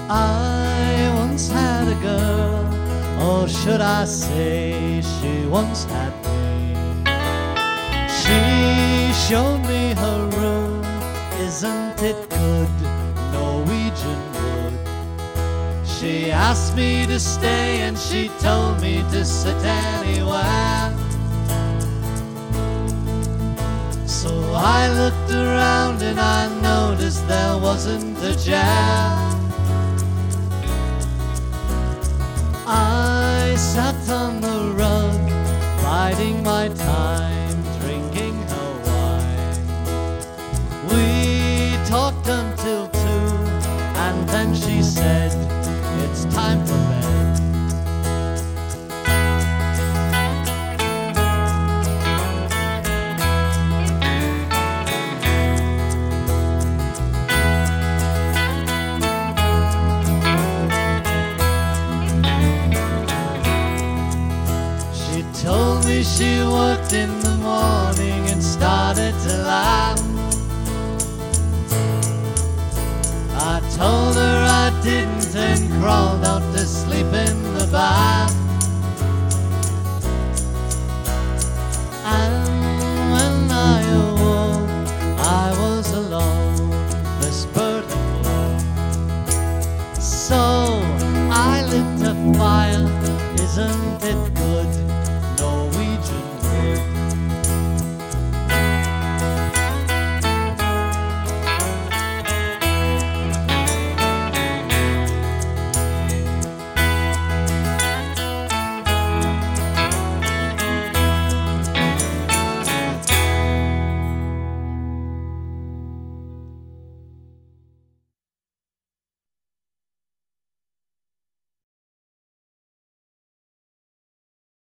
I once had a girl, or should I say she once had me. She showed me her room, isn't it good, Norwegian wood. She asked me to stay and she told me to sit anywhere. So I looked around and I noticed there wasn't a chair. I sat on the rug, biding my time, drinking her wine. We talked until 2, and then she said, "It's time for bed." Told me she worked in the morning and started to laugh. I told her I didn't and crawled out to sleep in the bath. And when I awoke, I was alone, this burden low. So I lit a fire, isn't it